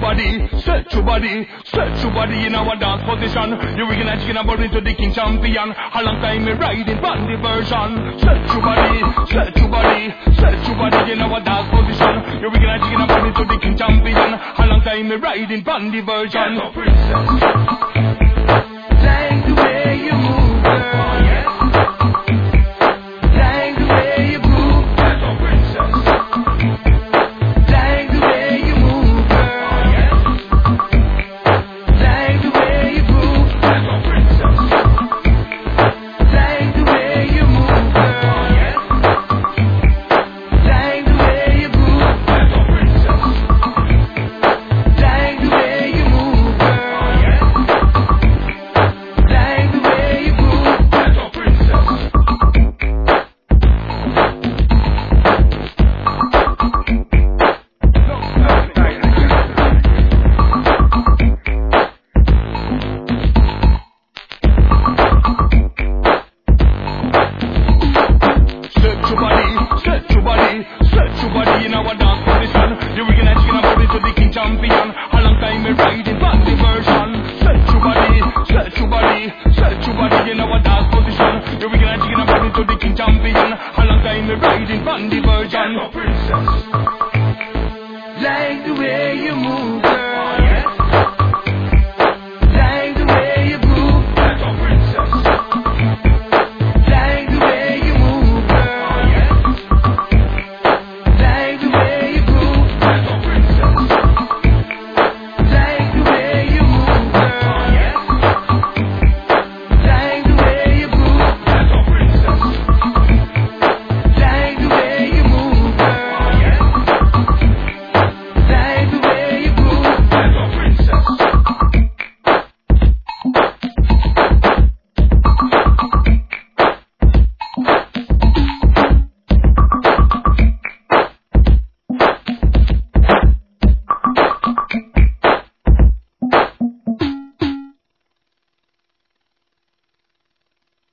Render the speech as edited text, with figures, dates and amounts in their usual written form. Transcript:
Stretch your body in our dance position. You recognize chicken about into the king champion. A long time me riding on the version. Stretch your body in our dance position. You recognize chicken about into the king champion. A long time me riding on the version. Yes, princess. Like the way you move, girl. Yes. Like the way you move. Yes, oh princess. Like the way you move, girl. Yes. Like the way you move. Yes, oh princess. Like the way you move, girl. Yes. Like the way you move. Yes, oh princess. Like the way you move, girl. Yes. Like the way you move. Yes, oh princess. Stretch your body in our dance position. You recognize chicken about into the king champion. A long time me riding on the version. Stretch your body in our dance position. You recognize chicken about into the king champion. A long time me riding on the version. Yes, oh princess. Like the way you move,